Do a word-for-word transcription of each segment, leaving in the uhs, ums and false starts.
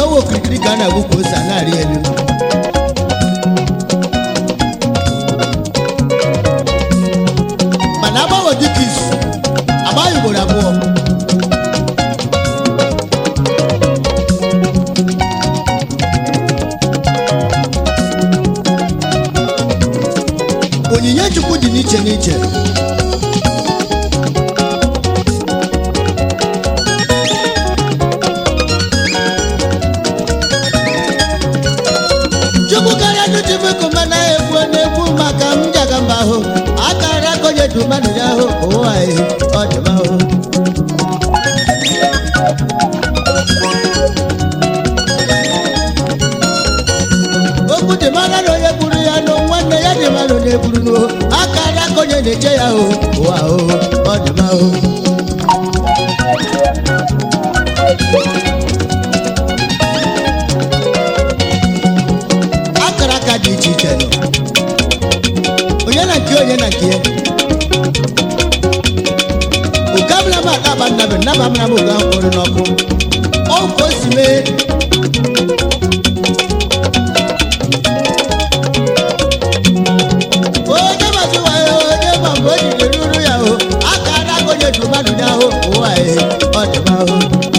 no wo kirikiri kana guko sanari elu manaba wo dikis abayu borabo onyinye chukwu dị n'iche n'iche chukwu karịa n'uchimeko mana egwu na-egwu maka m jaga mba ahụ akara akonye du mmadụ ya ahụ ụwa ihe ọ dị m ahụ okwu dị mara na onye gburu ya nụ nwanne ya dị mara onye gburu n'o akara akonye na-eche ya ahụ ụwa ahụ ọ dị m ahụ akara aka dị iche iche nọ onye na nke onye na nke ya ụgabla m akaba nnabe nnaba mara m ụga mkpụrụ n'ọkụ ọkụ o si mee onye mazụwa ya onye ma mgbe o jiri ruru ya hụ akara akonye du mmadụ ya ahụ ụwa ihe ọ dị m ahụ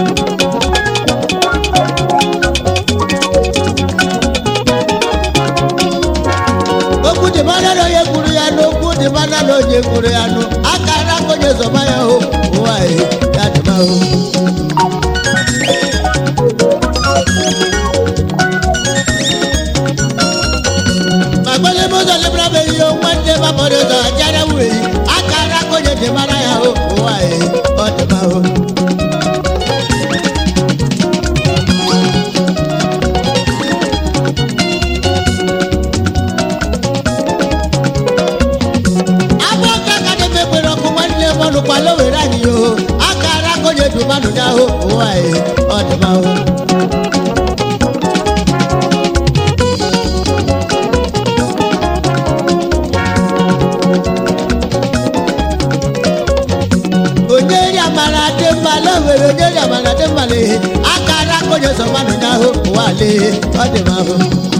okwu dị mara na onye gburu ya nụ okwu dị mara na onye gburu ya nụ akara akonye zọba ya hụ ụwa ihe ya dị m ahụ magbele mozo lebra be yo nwanne ma bọrọ ụzọ jara wuri akara akonye dị mara ya hụ ụwa ihe ọ dị m ahụ kwalo were anyị yo akara akonye du mmadụ ya ahụ ụwa ihe ọ dị m ahụ onye ri amara dị mma lo were onye ri amara dị mma lehe akara akonye zọ mmadụ ya ahụ ụwa lehe ọ dị m ahụ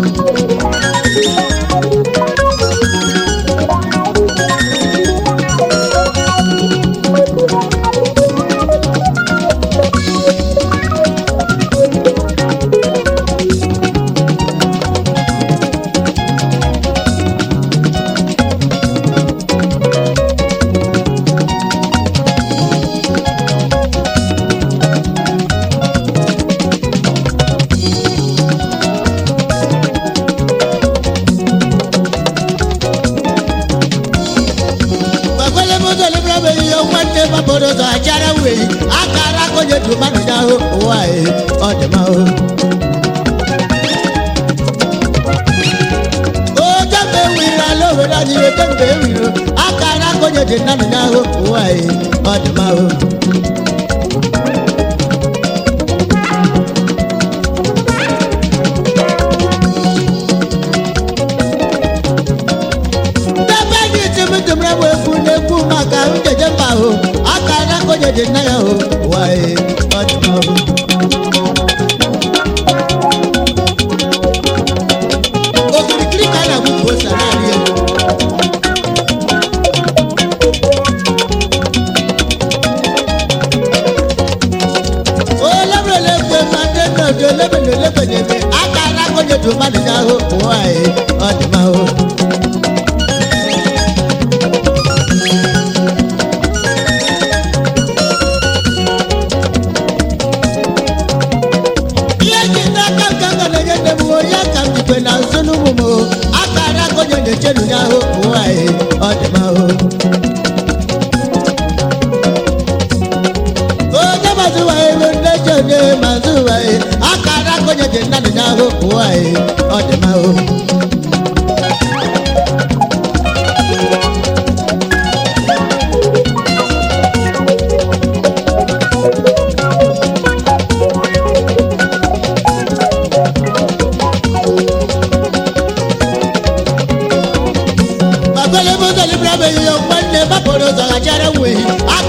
akara akonye du mmadụ ya ahụ ụwa ihe ọ dị m ahụ oge mgbe ewiri ala obodo anyị oge mgbe ewiri akara akonye dị mmadụ ya ahụ ụwa ihe ọ dị m ahụ ndebe gị timidimre bụ ekwu na-ekwu maka njeje mba ahụ akara akonye dị nna ya hụ ụwa ihe ọ dị m ahụ okirikiri ka a na-agbụpụ ose narị elu olebrelekwe ma ndị nọdụ elebe na elebe na-eme akara akonye dị mmadụ ya ahụ ụwa ihe ọ dị m ahụ na nsonu mumo akara akonye na-echenu ya ahụ ụwa ihe ọ dị m ahụ onye mazụwa ebe nneche onye mazụwa ihe akara akonye dị mmadụ ya ahụ ụwa ihe ọ dị m ahụ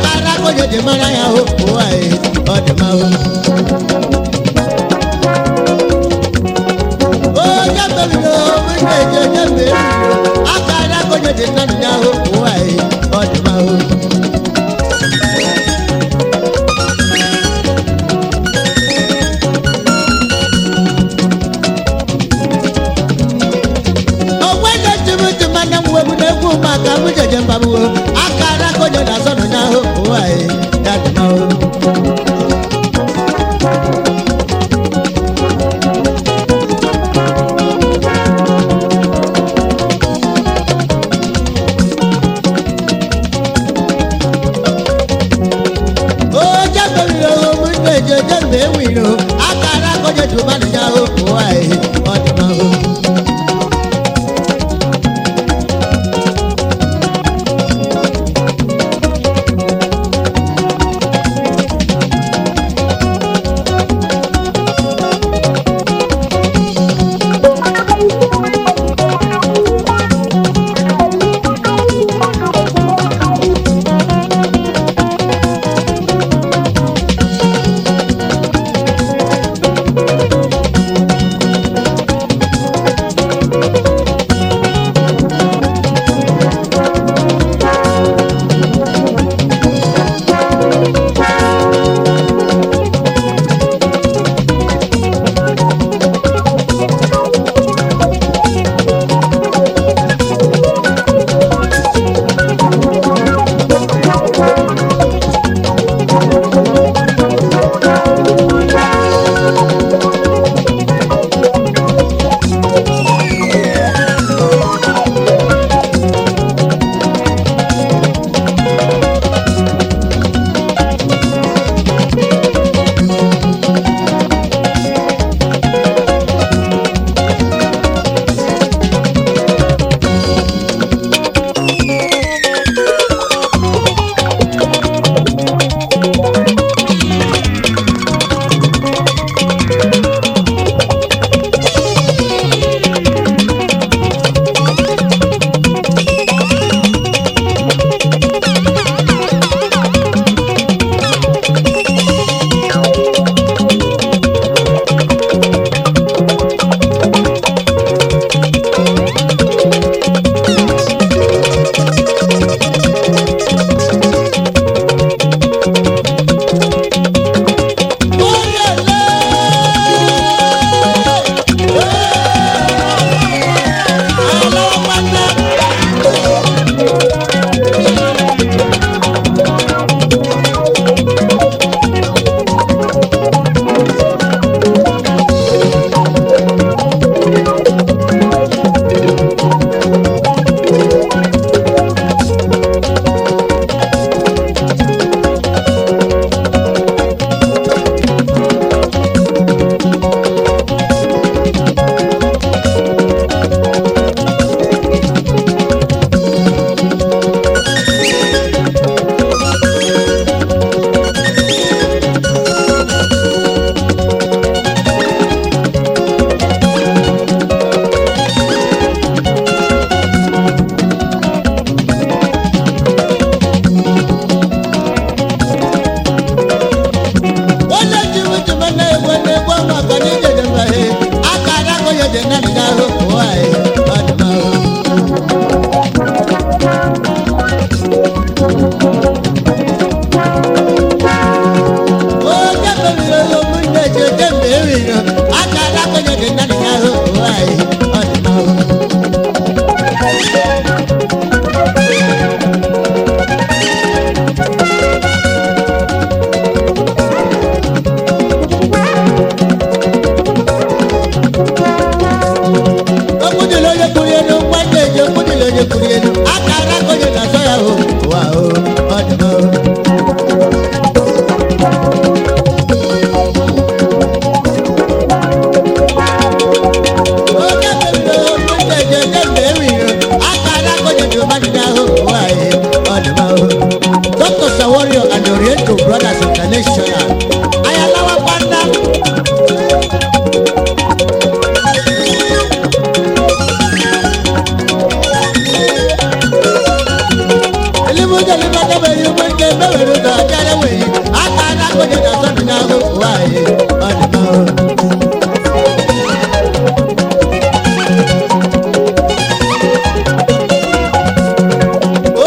dị mara ya hụ ụwa ihe ọ dị m ahụ dị na nya o ụwa e ọ dị ma o ọgwa na tụmụtụ mana mwe bụ na egwu maka mụ jeje mbabu akara konye na zọ